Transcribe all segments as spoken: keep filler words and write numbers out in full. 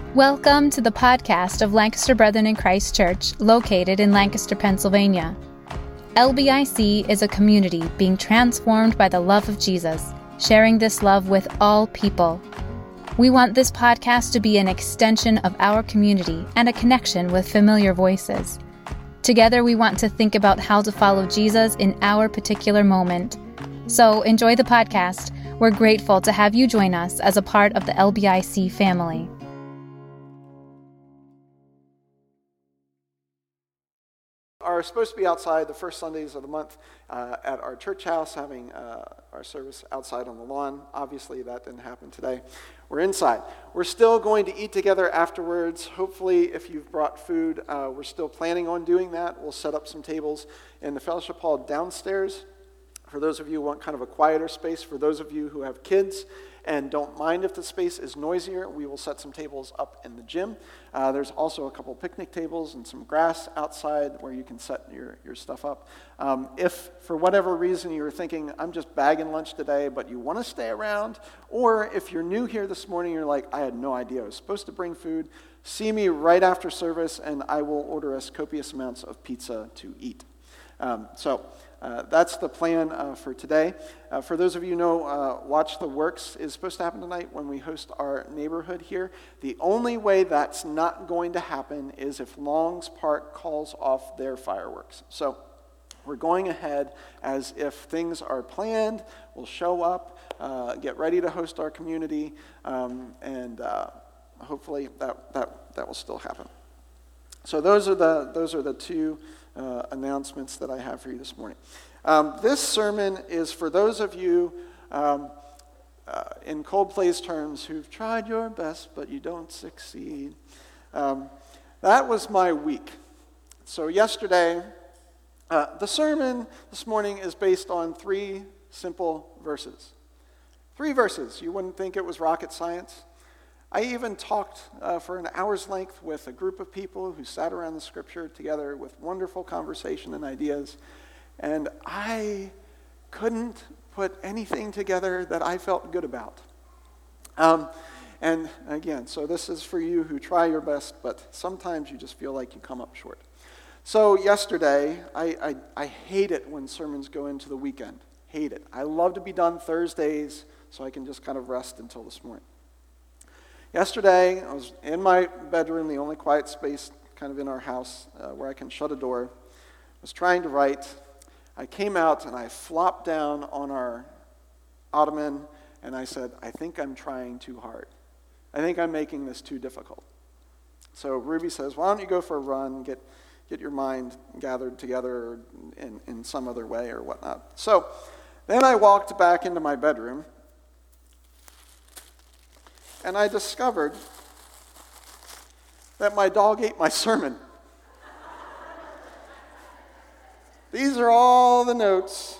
Welcome to the podcast of Lancaster Brethren in Christ Church, located in Lancaster, Pennsylvania. L B I C is a community being transformed by the love of Jesus, sharing this love with all people. We want this podcast to be an extension of our community and a connection with familiar voices. Together, we want to think about how to follow Jesus in our particular moment. So enjoy the podcast. We're grateful to have you join us as a part of the L B I C family. Are supposed to be outside the first Sundays of the month uh, at our church house, having uh, our service outside on the lawn. Obviously, that didn't happen today. We're inside. We're still going to eat together afterwards. Hopefully, if you've brought food, uh, we're still planning on doing that. We'll set up some tables in the fellowship hall downstairs. For those of you who want kind of a quieter space, for those of you who have kids and don't mind if the space is noisier, we will set some tables up in the gym. Uh, there's also a couple picnic tables and some grass outside where you can set your, your stuff up. Um, if for whatever reason you're thinking, I'm just bagging lunch today, but you want to stay around, or if you're new here this morning, you're like, I had no idea I was supposed to bring food, see me right after service and I will order us copious amounts of pizza to eat. Um, so uh, that's the plan uh, for today. Uh, for those of you who know, uh, Watch the Works is supposed to happen tonight when we host our neighborhood here. The only way that's not going to happen is if Longs Park calls off their fireworks. So we're going ahead as if things are planned. We'll show up, uh, get ready to host our community, um, and uh, hopefully that, that that will still happen. So those are the those are the two Uh, announcements that I have for you this morning. Um, this sermon is for those of you, um, uh, in Coldplay's terms, who've tried your best but you don't succeed. Um, that was my week. So yesterday, uh, the sermon this morning is based on three simple verses. Three verses. You wouldn't think it was rocket science. I even talked uh, for an hour's length with a group of people who sat around the scripture together with wonderful conversation and ideas, and I couldn't put anything together that I felt good about. Um, and again, so this is for you who try your best, but sometimes you just feel like you come up short. So yesterday, I, I, I hate it when sermons go into the weekend. Hate it. I love to be done Thursdays so I can just kind of rest until this morning. Yesterday, I was in my bedroom, the only quiet space kind of in our house uh, where I can shut a door. I was trying to write. I came out and I flopped down on our ottoman and I said, I think I'm trying too hard. I think I'm making this too difficult. So Ruby says, why don't you go for a run, get get your mind gathered together in, in some other way or whatnot. So then I walked back into my bedroom. And I discovered that my dog ate my sermon. These are all the notes.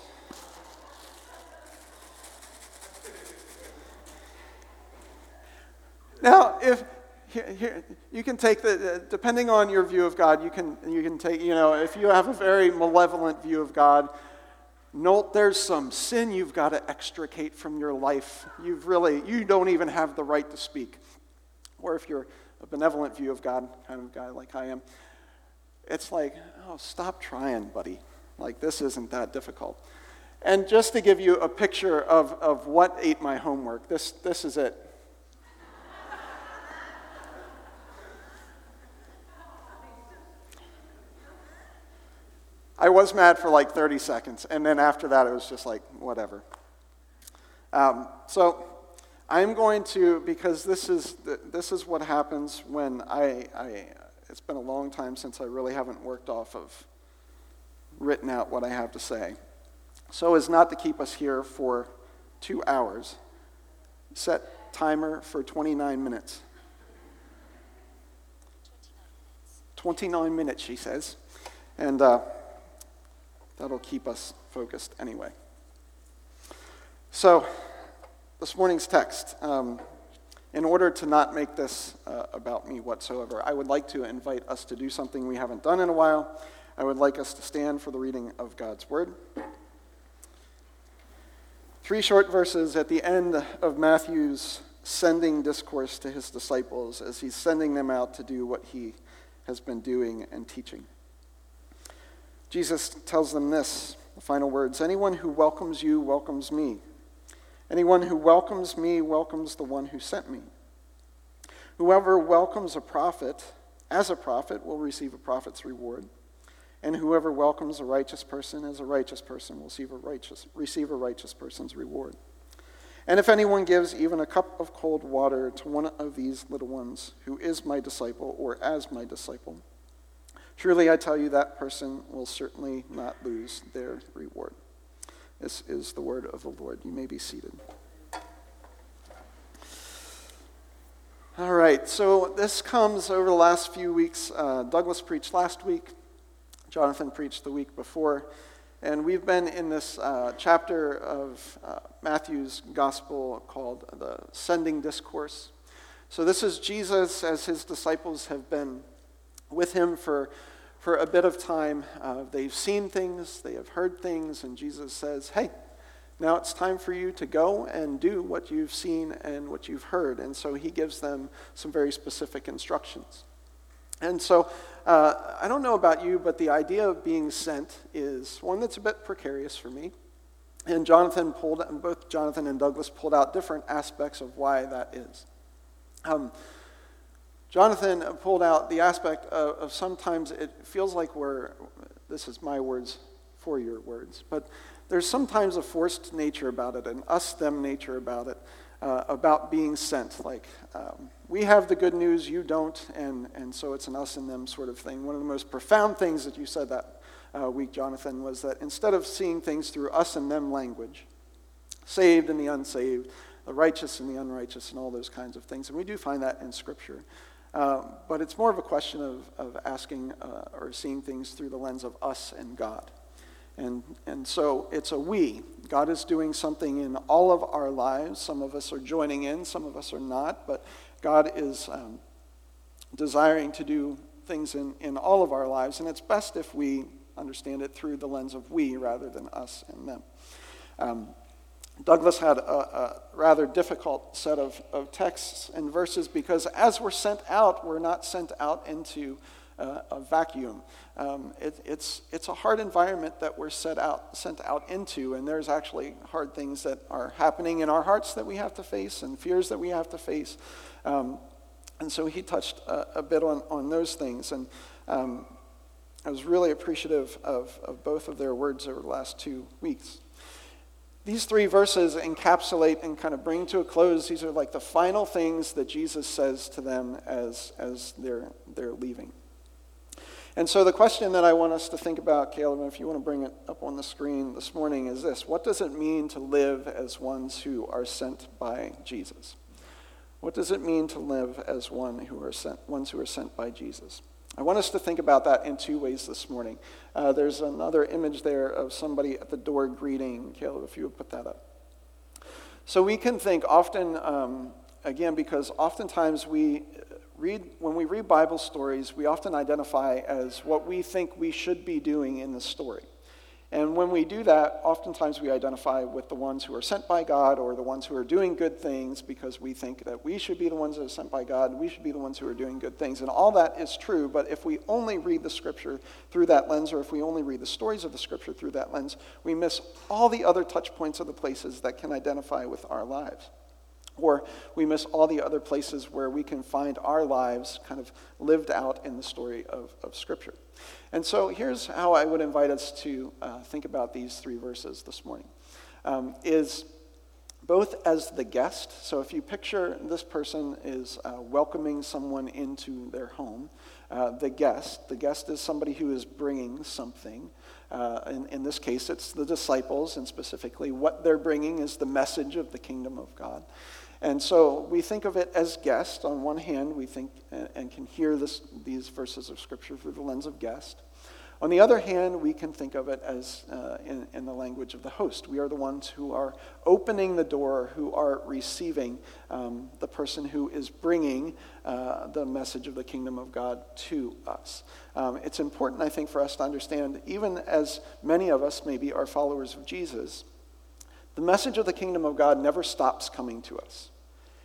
Now, if here, here, you can take the, depending on your view of God, you can you can take, you know, if you have a very malevolent view of God, note there's some sin you've got to extricate from your life. You've really, you don't even have the right to speak. Or if you're a benevolent view of God, kind of guy like I am, it's like, oh, stop trying, buddy. Like, this isn't that difficult. And just to give you a picture of, of what ate my homework, this this is it. I was mad for like thirty seconds, and then after that, it was just like, whatever. Um, so I'm going to, because this is this is what happens when I, I, it's been a long time since I really haven't worked off of, written out what I have to say. So as not to keep us here for two hours, set timer for twenty-nine minutes. twenty-nine minutes, she says. And, uh, that'll keep us focused anyway. So, this morning's text. Um, in order to not make this uh, about me whatsoever, I would like to invite us to do something we haven't done in a while. I would like us to stand for the reading of God's Word. Three short verses at the end of Matthew's sending discourse to his disciples as he's sending them out to do what he has been doing and teaching. Jesus tells them this, the final words, "Anyone who welcomes you welcomes me. Anyone who welcomes me welcomes the one who sent me. Whoever welcomes a prophet as a prophet will receive a prophet's reward. And whoever welcomes a righteous person as a righteous person will receive a righteous, receive a righteous person's reward. And if anyone gives even a cup of cold water to one of these little ones who is my disciple or as my disciple, truly I tell you that person will certainly not lose their reward." This is the word of the Lord. You may be seated. All right, so this comes over the last few weeks. Uh, Douglas preached last week. Jonathan preached the week before. And we've been in this uh, chapter of uh, Matthew's gospel called the Sending Discourse. So this is Jesus as his disciples have been with him for, for a bit of time. Uh, they've seen things, they have heard things, and Jesus says, hey, now it's time for you to go and do what you've seen and what you've heard. And so he gives them some very specific instructions. And so uh, I don't know about you, but the idea of being sent is one that's a bit precarious for me. And Jonathan pulled, and both Jonathan and Douglas pulled out different aspects of why that is. Um, Jonathan pulled out the aspect of, of sometimes it feels like we're, this is my words for your words, but there's sometimes a forced nature about it, an us-them nature about it, uh, about being sent. Like, um, we have the good news, you don't, and, and so it's an us and them sort of thing. One of the most profound things that you said that uh, week, Jonathan, was that instead of seeing things through us and them language, saved and the unsaved, the righteous and the unrighteous, and all those kinds of things, and we do find that in Scripture. Uh, but it's more of a question of, of asking uh, or seeing things through the lens of us and God. And and so it's a we. God is doing something in all of our lives. Some of us are joining in, some of us are not, but God is um, desiring to do things in, in all of our lives, and it's best if we understand it through the lens of we rather than us and them. Um, Douglas had a, a rather difficult set of, of texts and verses because as we're sent out, we're not sent out into Uh, a vacuum. Um, it, it's it's a hard environment that we're set out sent out into, and there's actually hard things that are happening in our hearts that we have to face, and fears that we have to face. Um, and so he touched a, a bit on, on those things, and um, I was really appreciative of, of both of their words over the last two weeks. These three verses encapsulate and kind of bring to a close. These are like the final things that Jesus says to them as as they're they're leaving. And so the question that I want us to think about, Caleb, if you want to bring it up on the screen this morning, is this: what does it mean to live as ones who are sent by Jesus? What does it mean to live as one who are sent, ones who are sent by Jesus? I want us to think about that in two ways this morning. Uh, there's another image there of somebody at the door greeting. Caleb, if you would put that up. So we can think often, um, again, because oftentimes we read, when we read Bible stories, we often identify as what we think we should be doing in the story. And when we do that, oftentimes we identify with the ones who are sent by God or the ones who are doing good things because we think that we should be the ones that are sent by God, we should be the ones who are doing good things. And all that is true, but if we only read the Scripture through that lens, or if we only read the stories of the Scripture through that lens, we miss all the other touch points of the places that can identify with our lives. Or we miss all the other places where we can find our lives kind of lived out in the story of, of Scripture. And so here's how I would invite us to uh, think about these three verses this morning. Um, is both as the guest, so if you picture this person is uh, welcoming someone into their home, uh, the guest, the guest is somebody who is bringing something. Uh, in, in this case, it's the disciples, and specifically what they're bringing is the message of the kingdom of God. And so we think of it as guest. On one hand, we think and, and can hear this, these verses of Scripture through the lens of guest. On the other hand, we can think of it as uh, in, in the language of the host. We are the ones who are opening the door, who are receiving um, the person who is bringing uh, the message of the kingdom of God to us. Um, it's important, I think, for us to understand, even as many of us maybe are followers of Jesus, the message of the kingdom of God never stops coming to us.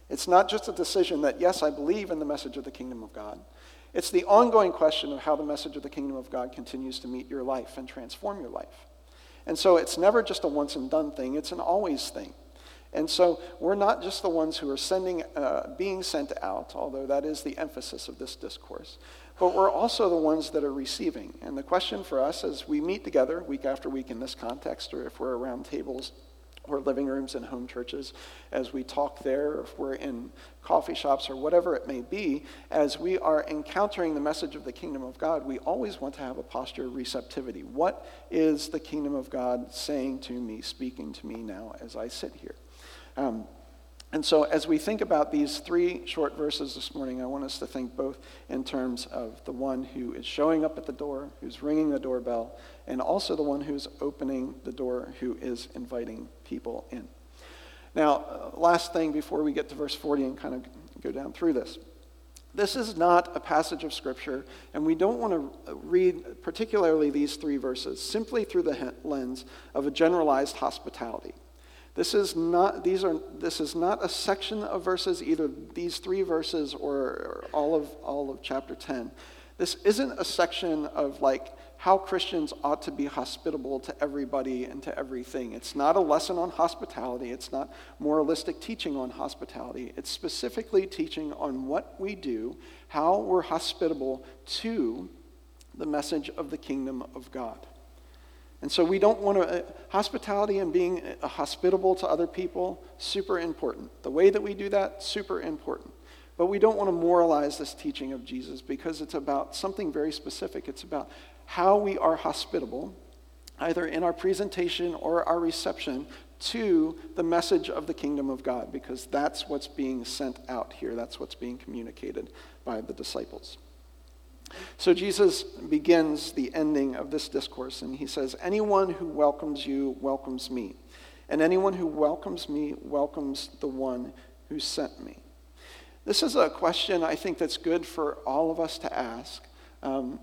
It's not just a decision that, yes, I believe in the message of the kingdom of God. It's the ongoing question of how the message of the kingdom of God continues to meet your life and transform your life. And so it's never just a once and done thing, it's an always thing. And so we're not just the ones who are sending, uh, being sent out, although that is the emphasis of this discourse, but we're also the ones that are receiving. And the question for us as we meet together week after week in this context, or if we're around tables or living rooms and home churches, as we talk there, or if we're in coffee shops or whatever it may be, as we are encountering the message of the kingdom of God, we always want to have a posture of receptivity. What is the kingdom of God saying to me, speaking to me now as I sit here? Um, and so as we think about these three short verses this morning, I want us to think both in terms of the one who is showing up at the door, who's ringing the doorbell, and also the one who's opening the door, who is inviting people in. Now, uh, last thing before we get to verse forty and kind of go down through this. This is not a passage of Scripture, and we don't want to read particularly these three verses simply through the lens of a generalized hospitality. This is not, these are, this is not a section of verses, either these three verses or, or all of all of chapter ten. This isn't a section of like how Christians ought to be hospitable to everybody and to everything. It's not a lesson on hospitality. It's not moralistic teaching on hospitality. It's specifically teaching on what we do, how we're hospitable to the message of the kingdom of God. And so we don't want to, uh, hospitality and being uh, hospitable to other people, super important. The way that we do that, super important. But we don't want to moralize this teaching of Jesus because it's about something very specific. It's about how we are hospitable, either in our presentation or our reception, to the message of the kingdom of God, because that's what's being sent out here. That's what's being communicated by the disciples. So Jesus begins the ending of this discourse, and he says, anyone who welcomes you welcomes me, and anyone who welcomes me welcomes the one who sent me. This is a question I think that's good for all of us to ask, um,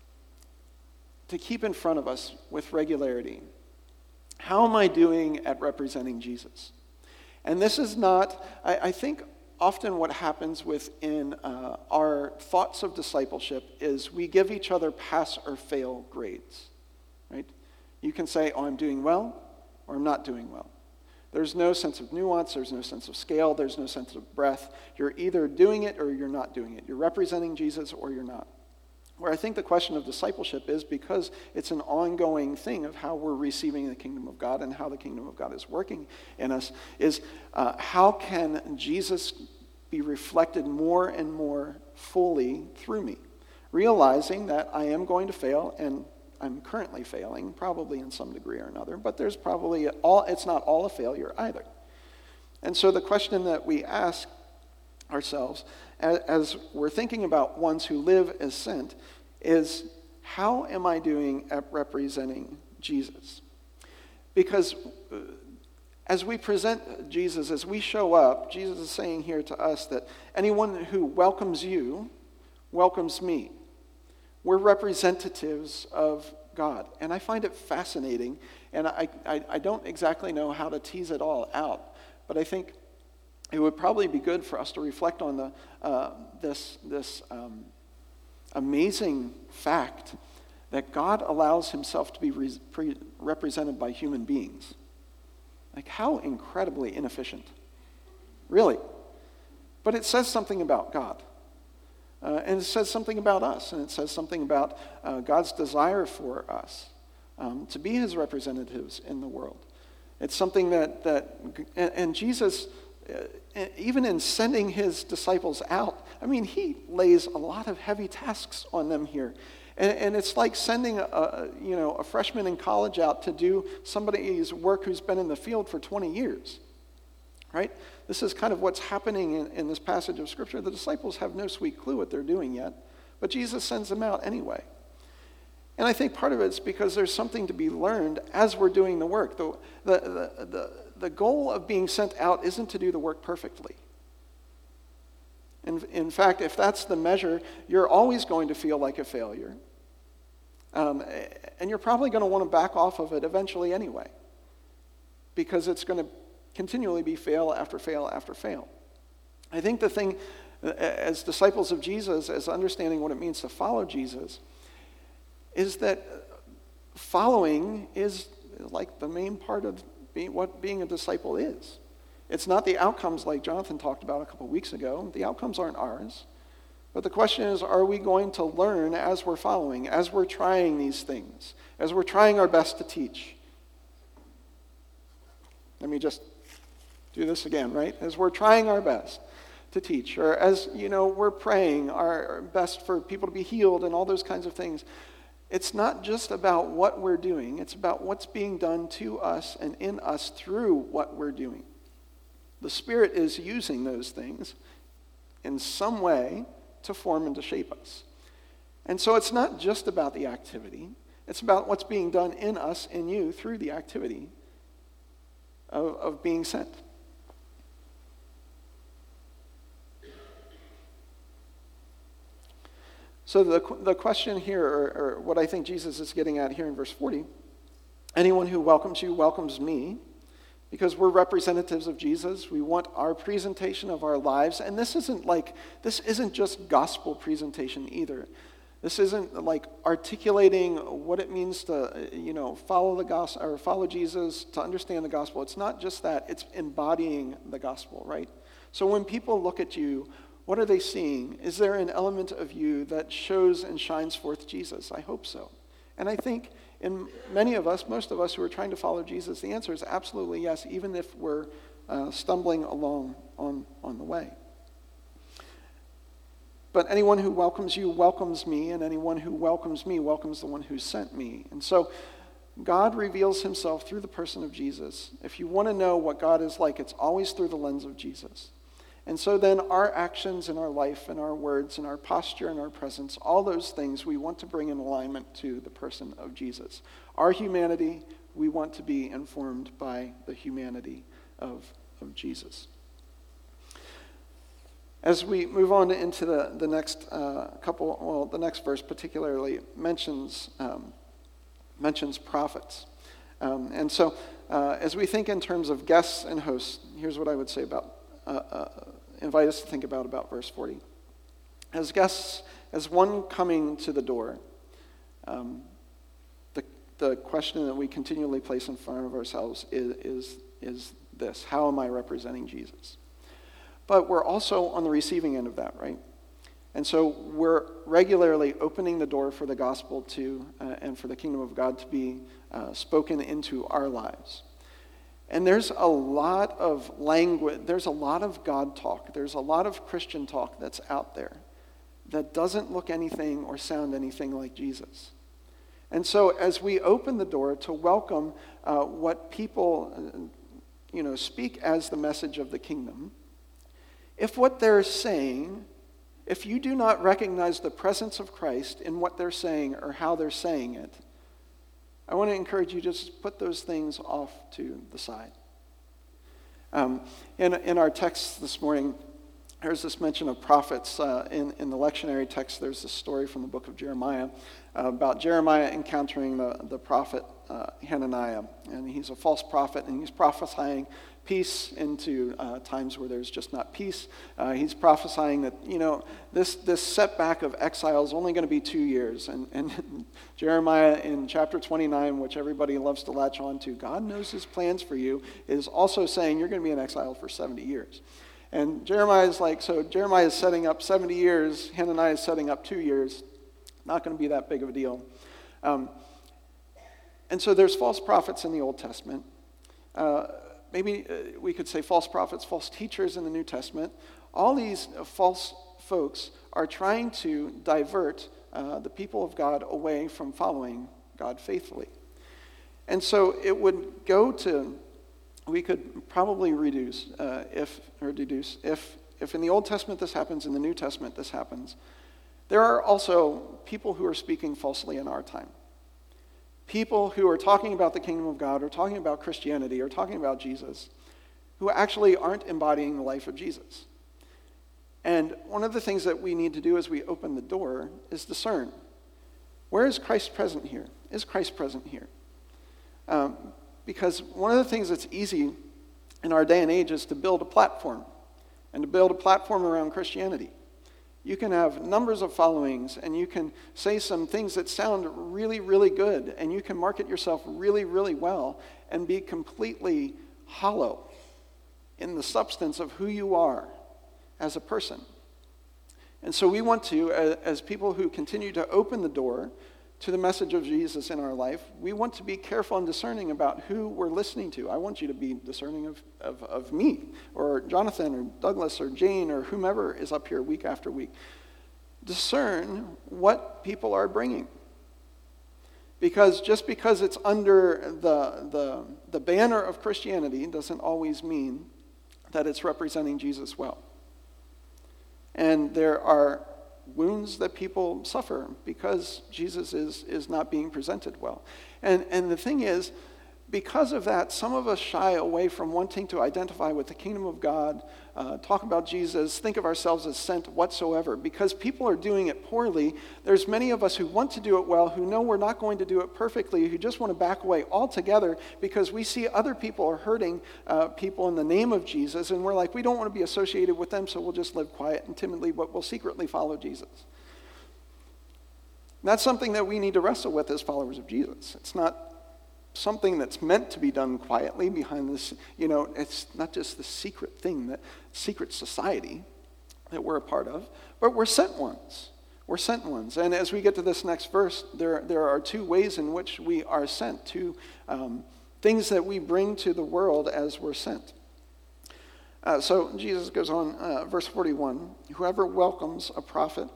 to keep in front of us with regularity. How am I doing at representing Jesus? And this is not, I, I think, often what happens within uh, our thoughts of discipleship is we give each other pass or fail grades, right? You can say, oh, I'm doing well, or I'm not doing well. There's no sense of nuance, there's no sense of scale, there's no sense of breadth. You're either doing it or you're not doing it. You're representing Jesus or you're not. Where I think the question of discipleship is, because it's an ongoing thing of how we're receiving the kingdom of God and how the kingdom of God is working in us, is uh, how can Jesus be reflected more and more fully through me? Realizing that I am going to fail, and I'm currently failing, probably in some degree or another, but there's probably, all. it's not all a failure either. And so the question that we ask ourselves as we're thinking about ones who live as sent is, how am I doing at representing Jesus? Because as we present Jesus, as we show up, Jesus is saying here to us that anyone who welcomes you welcomes me. We're representatives of God. And I find it fascinating, and I, I, I don't exactly know how to tease it all out, but I think it would probably be good for us to reflect on the uh, this, this um, amazing fact that God allows himself to be re- pre- represented by human beings. Like, how incredibly inefficient. Really. But it says something about God. Uh, and it says something about us. And it says something about uh, God's desire for us um, to be his representatives in the world. It's something that, that and, and Jesus, uh, even in sending his disciples out, I mean, he lays a lot of heavy tasks on them here. And, and it's like sending a, a, you know, a freshman in college out to do somebody's work who's been in the field for twenty years, right? This is kind of what's happening in, in this passage of Scripture. The disciples have no sweet clue what they're doing yet, but Jesus sends them out anyway. And I think part of it's because there's something to be learned as we're doing the work. The, the, the, the, the goal of being sent out isn't to do the work perfectly. In, in fact, if that's the measure, you're always going to feel like a failure. Um, and you're probably going to want to back off of it eventually anyway, because it's going to continually be fail after fail after fail. I think the thing, as disciples of Jesus, as understanding what it means to follow Jesus, is that following is like the main part of being, what being a disciple is. It's not the outcomes like Jonathan talked about a couple of weeks ago. The outcomes aren't ours. But the question is, are we going to learn as we're following, as we're trying these things, as we're trying our best to teach? Let me just do this again, right? As we're trying our best to teach, or as, you know, we're praying our best for people to be healed and all those kinds of things. It's not just about what we're doing. It's about what's being done to us and in us through what we're doing. The Spirit is using those things in some way to form and to shape us. And so it's not just about the activity. It's about what's being done in us, in you, through the activity of, of being sent. So the the question here, or, or what I think Jesus is getting at here in verse forty, anyone who welcomes you welcomes me, because we're representatives of Jesus. We want our presentation of our lives, and this isn't like, this isn't just gospel presentation either. This isn't like articulating what it means to, you know, follow the gospel or follow Jesus, to understand the gospel. It's not just that, it's embodying the gospel, right? So when people look at you, what are they seeing? Is there an element of you that shows and shines forth Jesus? I hope so. And I think in many of us, most of us who are trying to follow Jesus, the answer is absolutely yes, even if we're uh, stumbling along on, on the way. But anyone who welcomes you welcomes me, and anyone who welcomes me welcomes the one who sent me. And so God reveals himself through the person of Jesus. If you want to know what God is like, it's always through the lens of Jesus. And so then our actions in our life and our words and our posture and our presence, all those things we want to bring in alignment to the person of Jesus. Our humanity, we want to be informed by the humanity of, of Jesus. As we move on into the, the next uh, couple, well, the next verse particularly mentions, um, mentions prophets. Um, and so uh, as we think in terms of guests and hosts, here's what I would say about Uh, uh, invite us to think about about verse forty. As guests, as one coming to the door, um, the the question that we continually place in front of ourselves is, is is this: how am I representing Jesus? But we're also on the receiving end of that, right? And so we're regularly opening the door for the gospel to uh, and for the kingdom of God to be uh, spoken into our lives. And there's a lot of language, there's a lot of God talk, there's a lot of Christian talk that's out there that doesn't look anything or sound anything like Jesus. And so as we open the door to welcome uh, what people, uh, you know, speak as the message of the kingdom, if what they're saying, if you do not recognize the presence of Christ in what they're saying or how they're saying it, I want to encourage you to just put those things off to the side. Um, in, in our text this morning, there's this mention of prophets. Uh, in, in the lectionary text, there's this story from the book of Jeremiah uh, about Jeremiah encountering the, the prophet uh, Hananiah. And he's a false prophet, and he's prophesying peace into uh, times where there's just not peace. Uh, he's prophesying that, you know, this this setback of exile is only going to be two years. And, and Jeremiah in chapter twenty-nine, which everybody loves to latch on to, God knows his plans for you, is also saying you're going to be in exile for seventy years. And Jeremiah is like, so Jeremiah is setting up seventy years, Hananiah is setting up two years. Not going to be that big of a deal. Um, and so there's false prophets in the Old Testament. Uh, maybe uh, we could say false prophets, false teachers in the New Testament. All these uh, false folks are trying to divert uh, the people of God away from following God faithfully. And so it would go to, we could probably reduce, uh, if, or deduce, if, if in the Old Testament this happens, in the New Testament this happens, there are also people who are speaking falsely in our time. People who are talking about the kingdom of God, or talking about Christianity, or talking about Jesus, who actually aren't embodying the life of Jesus. And one of the things that we need to do as we open the door is discern. Where is Christ present here? Is Christ present here? Um, because one of the things that's easy in our day and age is to build a platform and to build a platform around Christianity. You can have numbers of followings, and you can say some things that sound really, really good, and you can market yourself really, really well, and be completely hollow in the substance of who you are as a person. And so we want to, as people who continue to open the door to the message of Jesus in our life, we want to be careful and discerning about who we're listening to. I want you to be discerning of, of, of me, or Jonathan, or Douglas, or Jane, or whomever is up here week after week. Discern what people are bringing. Because just because it's under the, the, the banner of Christianity doesn't always mean that it's representing Jesus well. And there are wounds that people suffer because Jesus is, is not being presented well. And, and the thing is, because of that, some of us shy away from wanting to identify with the kingdom of God, uh, talk about Jesus, think of ourselves as sent whatsoever. Because people are doing it poorly, there's many of us who want to do it well, who know we're not going to do it perfectly, who just want to back away altogether because we see other people are hurting uh, people in the name of Jesus, and we're like, we don't want to be associated with them, so we'll just live quiet and timidly, but we'll secretly follow Jesus. And that's something that we need to wrestle with as followers of Jesus. It's not something that's meant to be done quietly behind this, you know, it's not just the secret thing, that secret society that we're a part of, but we're sent ones. We're sent ones. And as we get to this next verse, there, there are two ways in which we are sent, two um, things that we bring to the world as we're sent. Uh, so Jesus goes on, uh, verse forty-one, whoever welcomes a prophet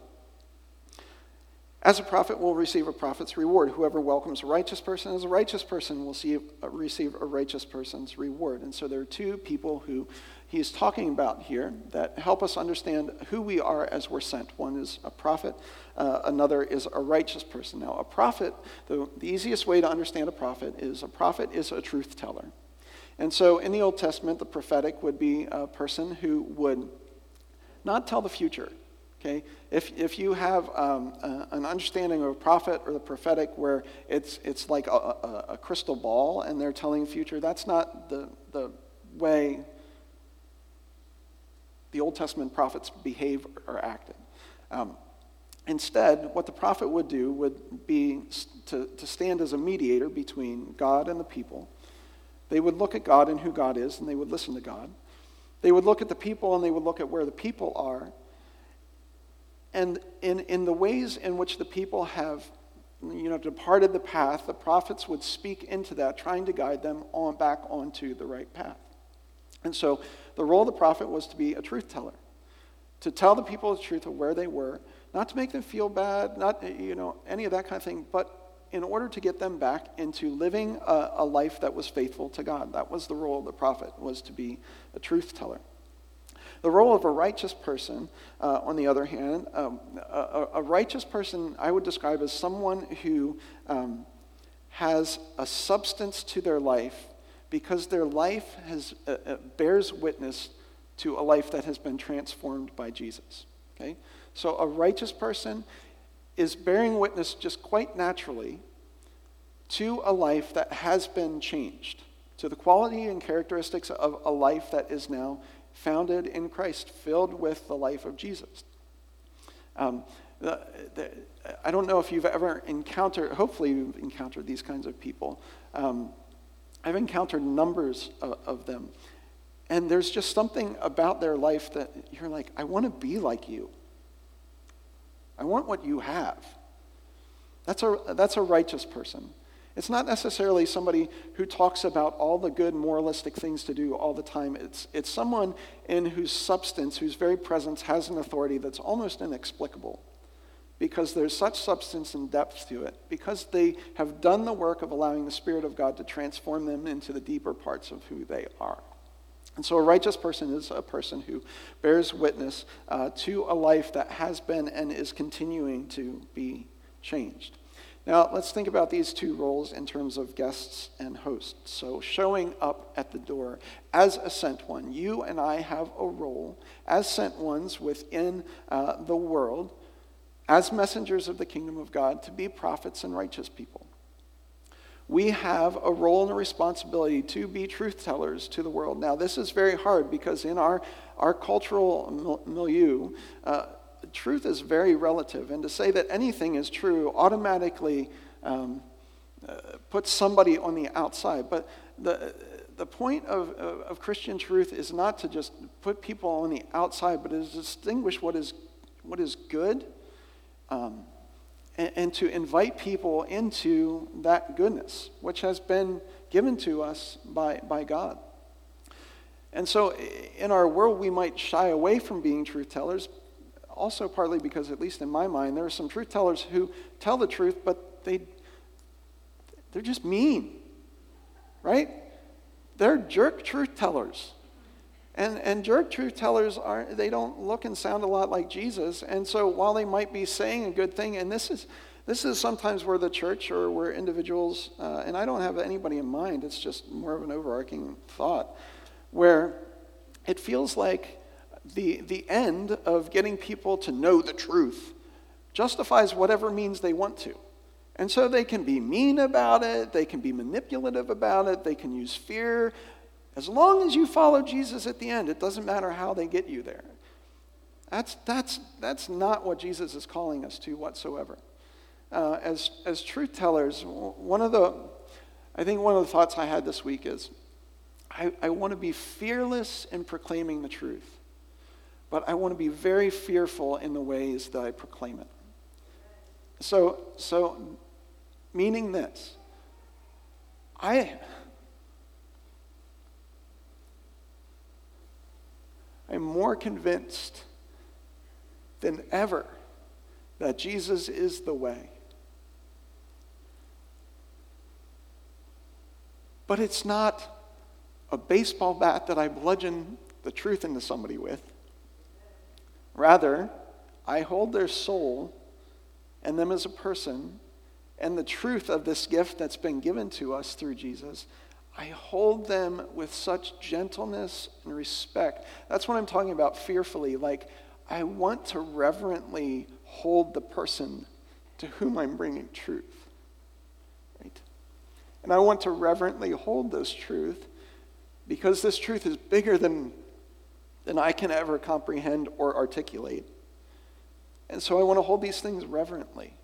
as a prophet will receive a prophet's reward. Whoever welcomes a righteous person as a righteous person will see, uh, receive a righteous person's reward. And so there are two people who he's talking about here that help us understand who we are as we're sent. One is a prophet, uh, another is a righteous person. Now, a prophet, the, the easiest way to understand a prophet is a prophet is a truth teller. And so in the Old Testament, the prophetic would be a person who would not tell the future. Okay, if if you have um, uh, an understanding of a prophet or the prophetic where it's it's like a, a, a crystal ball and they're telling future, that's not the the way the Old Testament prophets behave or acted. Um, instead, what the prophet would do would be to, to stand as a mediator between God and the people. They would look at God and who God is, and they would listen to God. They would look at the people and they would look at where the people are. And in, in the ways in which the people have, you know, departed the path, the prophets would speak into that, trying to guide them on back onto the right path. And so the role of the prophet was to be a truth teller, to tell the people the truth of where they were, not to make them feel bad, not, you know, any of that kind of thing, but in order to get them back into living a, a life that was faithful to God. That was the role of the prophet, was to be a truth teller. The role of a righteous person, uh, on the other hand, um, a, a righteous person I would describe as someone who um, has a substance to their life because their life has uh, uh, bears witness to a life that has been transformed by Jesus. Okay, so a righteous person is bearing witness just quite naturally to a life that has been changed, to the quality and characteristics of a life that is now founded in Christ, filled with the life of Jesus. Um, the, the, I don't know if you've ever encountered, hopefully you've encountered these kinds of people. Um, I've encountered numbers of, of them. And there's just something about their life that you're like, I want to be like you. I want what you have. That's a, that's a righteous person. It's not necessarily somebody who talks about all the good moralistic things to do all the time. It's it's someone in whose substance, whose very presence has an authority that's almost inexplicable because there's such substance and depth to it, because they have done the work of allowing the Spirit of God to transform them into the deeper parts of who they are. And so a righteous person is a person who bears witness uh, to a life that has been and is continuing to be changed. Now, let's think about these two roles in terms of guests and hosts. So showing up at the door as a sent one. You and I have a role as sent ones within uh, the world, as messengers of the kingdom of God, to be prophets and righteous people. We have a role and a responsibility to be truth tellers to the world. Now, this is very hard because in our, our cultural milieu, uh, truth is very relative. And to say that anything is true automatically um, uh, puts somebody on the outside. But the the point of, of, of Christian truth is not to just put people on the outside, but to distinguish what is what is good, um, and, and to invite people into that goodness, which has been given to us by, by God. And so in our world, we might shy away from being truth tellers, also partly because, at least in my mind, there are some truth tellers who tell the truth, but they, they're just mean, right? They're jerk truth tellers. And and jerk truth tellers, are they don't look and sound a lot like Jesus. And so while they might be saying a good thing, and this is this is sometimes where the church or where individuals, uh, and I don't have anybody in mind, it's just more of an overarching thought, where it feels like the the end of getting people to know the truth justifies whatever means they want to. And so they can be mean about it, they can be manipulative about it, they can use fear. As long as you follow Jesus at the end, it doesn't matter how they get you there. That's that's that's not what Jesus is calling us to whatsoever. Uh, as as truth tellers, one of the, I think one of the thoughts I had this week is, I, I want to be fearless in proclaiming the truth, but I want to be very fearful in the ways that I proclaim it. So so, meaning this, I. I'm more convinced than ever that Jesus is the way. But it's not a baseball bat that I bludgeon the truth into somebody with. Rather, I hold their soul and them as a person and the truth of this gift that's been given to us through Jesus. I hold them with such gentleness and respect. That's what I'm talking about fearfully. Like, I want to reverently hold the person to whom I'm bringing truth. Right? And I want to reverently hold this truth because this truth is bigger than, than I can ever comprehend or articulate. And so I want to hold these things reverently.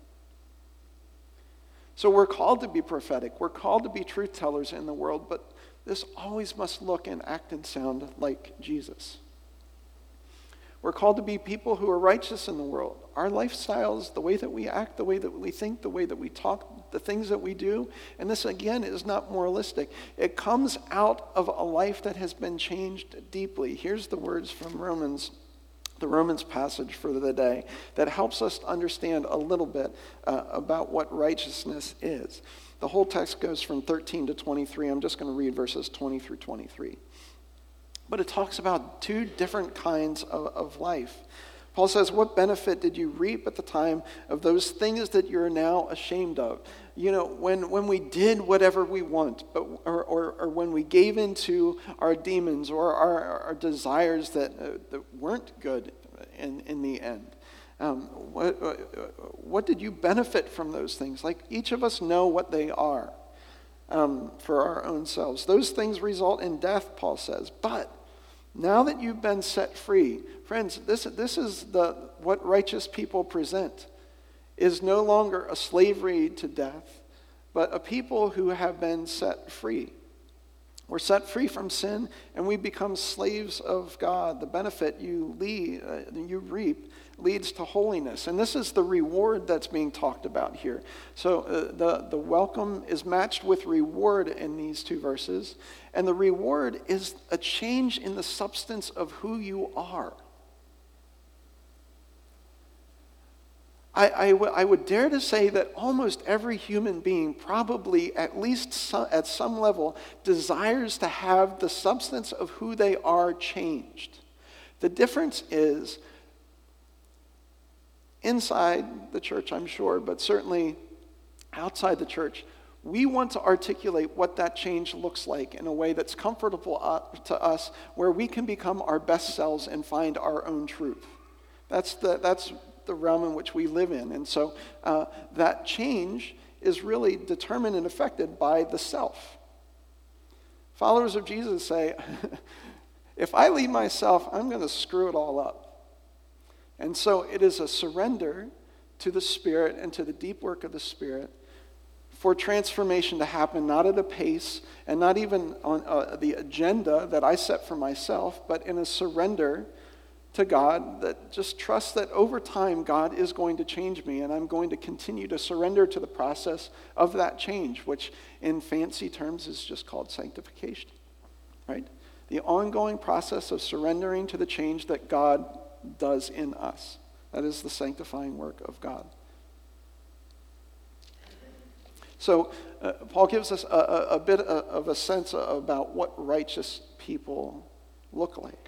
So we're called to be prophetic. We're called to be truth tellers in the world, but this always must look and act and sound like Jesus. We're called to be people who are righteous in the world. Our lifestyles, the way that we act, the way that we think, the way that we talk, the things that we do, and this again is not moralistic. It comes out of a life that has been changed deeply. Here's the words from Romans, the Romans passage for the day that helps us understand a little bit uh, about what righteousness is. The whole text goes from thirteen to twenty-three. I'm just going to read verses twenty through twenty-three. But it talks about two different kinds of, of life. Paul says, what benefit did you reap at the time of those things that you're now ashamed of? You know, when, when we did whatever we want, but or, or, or when we gave into our demons or our, our desires that, uh, that weren't good in, in the end. Um, what, uh, what did you benefit from those things? Like, each of us know what they are um, for our own selves. Those things result in death, Paul says. But now that you've been set free, friends, this, this is the what righteous people present, is no longer a slavery to death, but a people who have been set free. We're set free from sin, and we become slaves of God. The benefit you lead, uh, you reap leads to holiness, and this is the reward that's being talked about here. So uh, the, the welcome is matched with reward in these two verses, and the reward is a change in the substance of who you are. I, I, w- I would dare to say that almost every human being probably at least some, at some level desires to have the substance of who they are changed. The difference is inside the church, I'm sure, but certainly outside the church, we want to articulate what that change looks like in a way that's comfortable uh, to us, where we can become our best selves and find our own truth. That's the that's the realm in which we live in. And so uh, that change is really determined and affected by the self. Followers of Jesus say, if I lead myself, I'm going to screw it all up. And so it is a surrender to the Spirit and to the deep work of the Spirit for transformation to happen, not at a pace and not even on uh, the agenda that I set for myself, but in a surrender to God that just trusts that over time God is going to change me, and I'm going to continue to surrender to the process of that change, which in fancy terms is just called sanctification, right? The ongoing process of surrendering to the change that God does in us. That is the sanctifying work of God. So uh, Paul gives us a, a, a bit of a sense about what righteous people look like.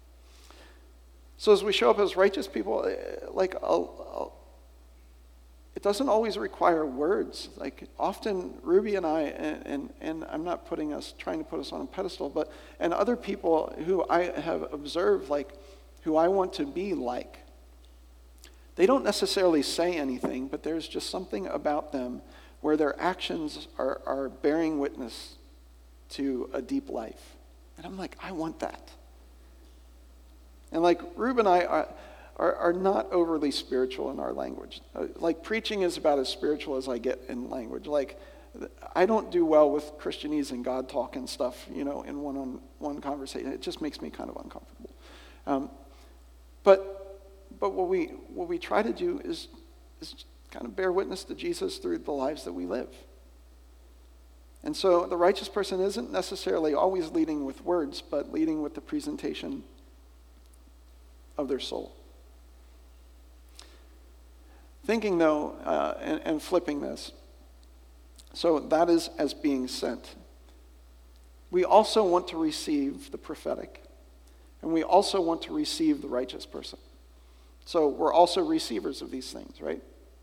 So as we show up as righteous people, like a, a, it doesn't always require words. Like often Ruby and I, and, and, and I'm not putting us, trying to put us on a pedestal, but, and other people who I have observed, like who I want to be like, they don't necessarily say anything, but there's just something about them where their actions are, are bearing witness to a deep life. And I'm like, I want that. And like Rube and I are, are, are not overly spiritual in our language. Uh, like preaching is about as spiritual as I get in language. Like I don't do well with Christianese and God talk and stuff, you know, in one-on-one conversation. It just makes me kind of uncomfortable. Um, but but what we what we try to do is is kind of bear witness to Jesus through the lives that we live. And so the righteous person isn't necessarily always leading with words, but leading with the presentation of their soul. Thinking, though, uh, and, and flipping this, so that is as being sent. We also want to receive the prophetic, and we also want to receive the righteous person. So we're also receivers of these things, right?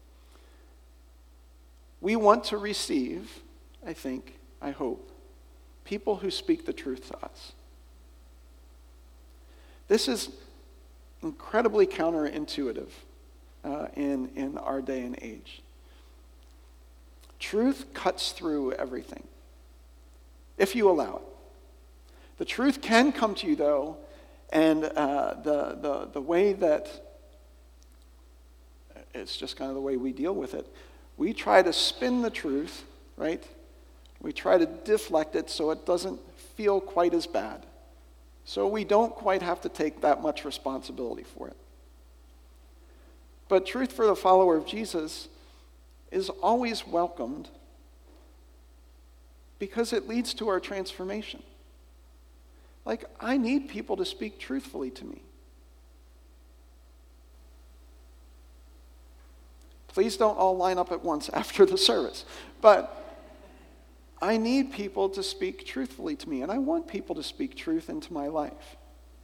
We want to receive, I think, I hope, people who speak the truth to us. This is incredibly counterintuitive uh, in, in our day and age. Truth cuts through everything, if you allow it. The truth can come to you, though, and uh, the, the, the way that, it's just kind of the way we deal with it, we try to spin the truth, right? We try to deflect it so it doesn't feel quite as bad. So we don't quite have to take that much responsibility for it. But truth for the follower of Jesus is always welcomed because it leads to our transformation. Like, I need people to speak truthfully to me. Please don't all line up at once after the service. But I need people to speak truthfully to me, and I want people to speak truth into my life.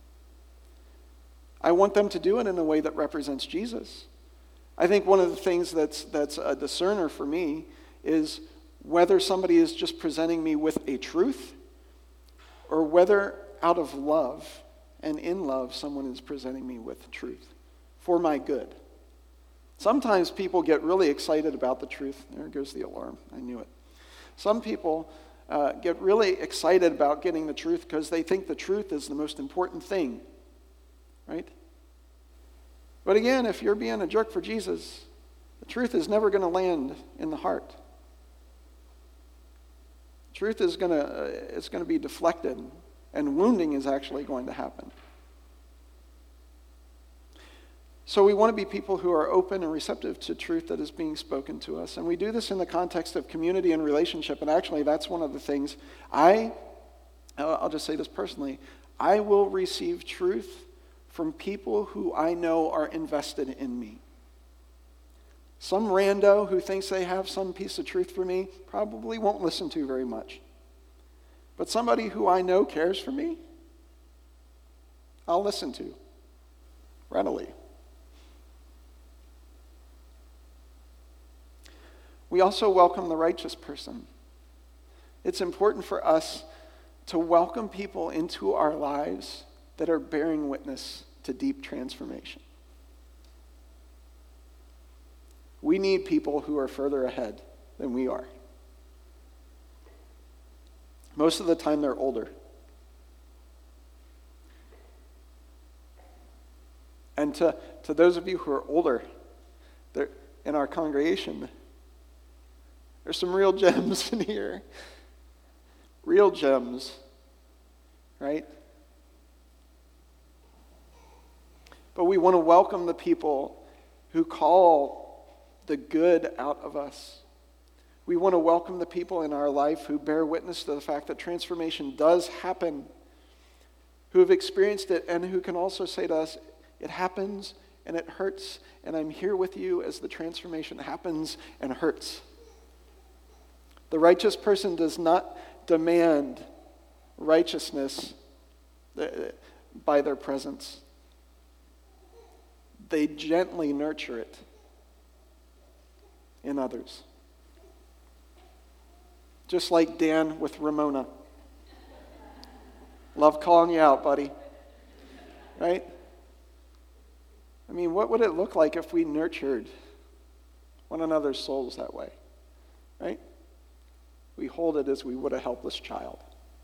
I want them to do it in a way that represents Jesus. I think one of the things that's that's a discerner for me is whether somebody is just presenting me with a truth or whether out of love and in love someone is presenting me with truth for my good. Sometimes people get really excited about the truth. There goes the alarm. I knew it. Some people uh, get really excited about getting the truth because they think the truth is the most important thing, right? But again, if you're being a jerk for Jesus, the truth is never going to land in the heart. Truth is going to uh, is going to be deflected, and wounding is actually going to happen. So we want to be people who are open and receptive to truth that is being spoken to us. And we do this in the context of community and relationship. And actually, that's one of the things I, I'll just say this personally, I will receive truth from people who I know are invested in me. Some rando who thinks they have some piece of truth for me probably won't listen to very much. But somebody who I know cares for me, I'll listen to readily. We also welcome the righteous person. It's important for us to welcome people into our lives that are bearing witness to deep transformation. We need people who are further ahead than we are. Most of the time they're older. And to, to those of you who are older there, in our congregation, there's some real gems in here. Real gems, right? But we want to welcome the people who call the good out of us. We want to welcome the people in our life who bear witness to the fact that transformation does happen, who have experienced it, and who can also say to us, it happens and it hurts, and I'm here with you as the transformation happens and hurts. The righteous person does not demand righteousness by their presence. They gently nurture it in others. Just like Dan with Ramona. Love calling you out, buddy. Right? I mean, what would it look like if we nurtured one another's souls that way? Right? We hold it as we would a helpless child.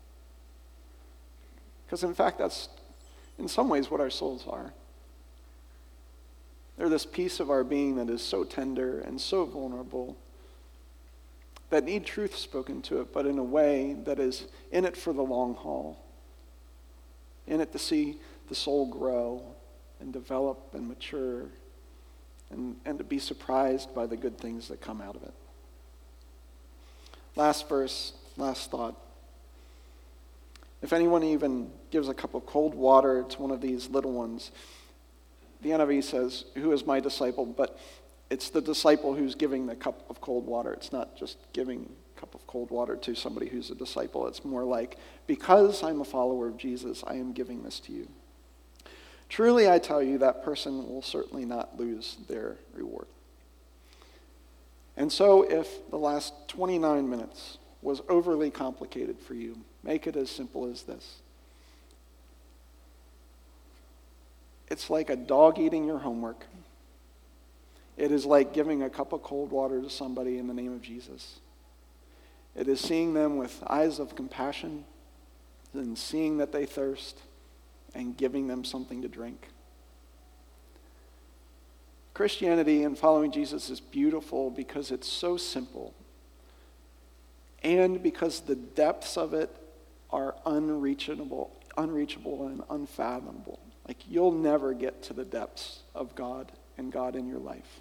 Because in fact, that's in some ways what our souls are. They're this piece of our being that is so tender and so vulnerable, that need truth spoken to it, but in a way that is in it for the long haul. In it to see the soul grow and develop and mature, and, and to be surprised by the good things that come out of it. Last verse, last thought. If anyone even gives a cup of cold water to one of these little ones, the N I V says, who is my disciple? But it's the disciple who's giving the cup of cold water. It's not just giving a cup of cold water to somebody who's a disciple. It's more like, because I'm a follower of Jesus, I am giving this to you. Truly, I tell you, that person will certainly not lose their reward. And so if the last twenty-nine minutes was overly complicated for you, make it as simple as this. It's like a dog eating your homework. It is like giving a cup of cold water to somebody in the name of Jesus. It is seeing them with eyes of compassion and seeing that they thirst and giving them something to drink. Christianity and following Jesus is beautiful because it's so simple, and because the depths of it are unreachable, unreachable and unfathomable. Like, you'll never get to the depths of God and God in your life.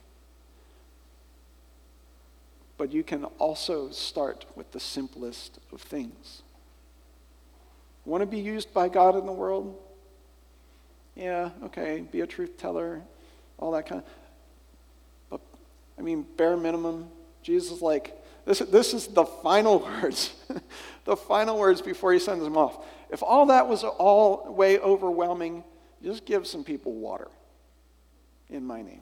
But you can also start with the simplest of things. Want to be used by God in the world? Yeah, okay, be a truth teller, all that kind of. But, I mean, bare minimum, Jesus is like, this, this is the final words. The final words before he sends them off. If all that was all way overwhelming, just give some people water in my name.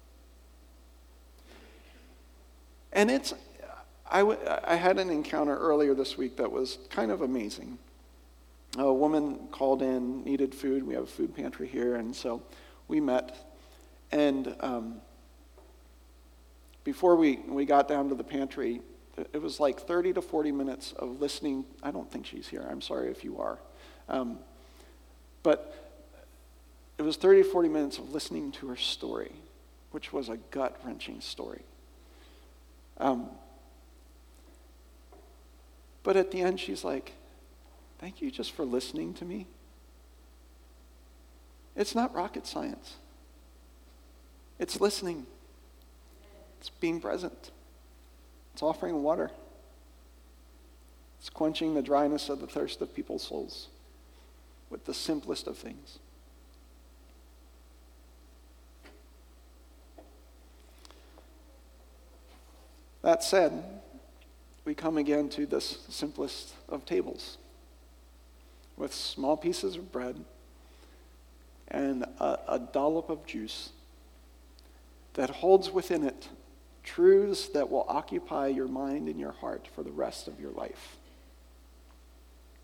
And it's, I, w- I had an encounter earlier this week that was kind of amazing. A woman called in, needed food. We have a food pantry here, and so we met. And um, before we, we got down to the pantry, it was like thirty to forty minutes of listening. I don't think she's here. I'm sorry if you are. Um, but it was thirty to forty minutes of listening to her story, which was a gut-wrenching story. Um, but at the end, she's like, thank you just for listening to me. It's not rocket science. It's listening. It's being present. It's offering water. It's quenching the dryness of the thirst of people's souls with the simplest of things. That said, we come again to this simplest of tables with small pieces of bread and a, a dollop of juice that holds within it truths that will occupy your mind and your heart for the rest of your life.